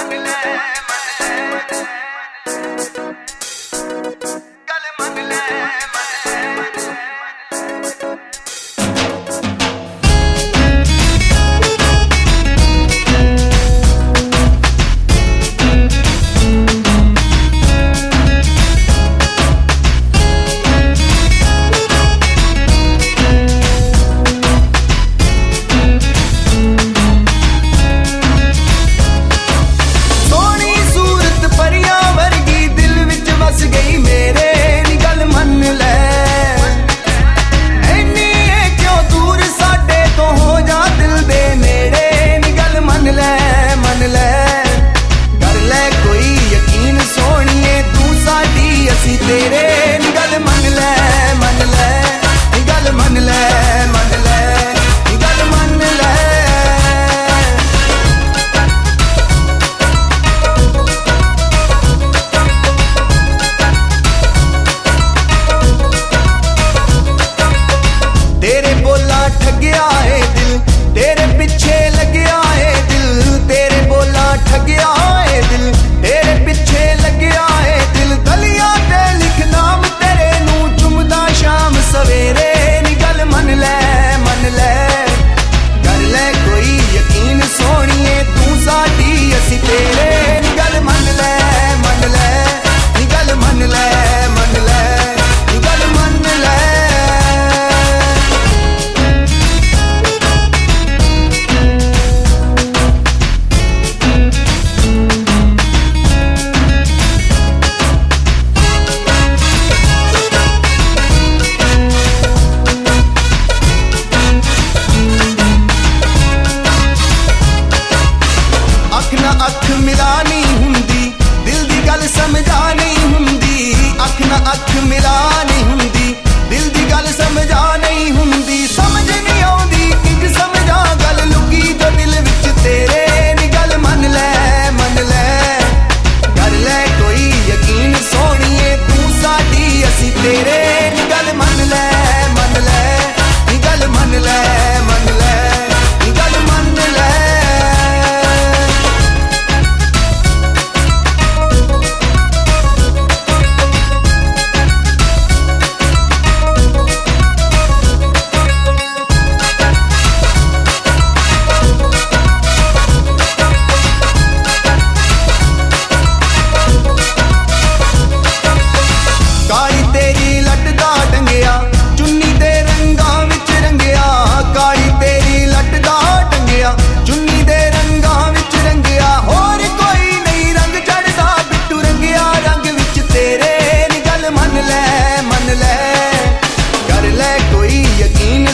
ਅੱਖ ਮਿਲਾ ਨਹੀਂ ਹੁੰਦੀ, ਦਿਲ ਦੀ ਗੱਲ ਸਮਝਾ ਨਹੀਂ ਹੁੰਦੀ। ਅੱਖ ਨਾ ਅੱਖ ਮਿਲਾ ਨਹੀਂ ਹੁੰਦੀ, ਦਿਲ ਦੀ ਗੱਲ ਸਮਝਾ ਨਹੀਂ ਹੁੰਦੀ। ਸਮਝ ਨਹੀਂ ਆਉਂਦੀ ਕਿੰਜ ਸਮਝਾਂ ਗੱਲ ਲੁਕੀ ਜੋ ਦਿਲ ਵਿੱਚ ਤੇਰੇ। ਨੀ ਗੱਲ ਮੰਨ ਲੈ ਮੰਨ ਲੈ, ਕਰ ਲੈ ਕੋਈ ਯਕੀਨ ਸੋਹਣੀਏ, ਤੂੰ ਸਾਡੀ ਅਸੀਂ ਤੇਰੇ। ਨੀ ਗੱਲ ਮੰਨ ਲੈ ਮੰਨ ਲੈ, ਨੀ ਗੱਲ ਮੰਨ ਲੈ ਮੰਨ ਲੈ, ਨੀ ਗੱਲ ਮੰਨ ਲੈ। ਮੰਨ ਲੈ, ਕਰ ਲੈ ਕੋਈ ਯਕੀਨ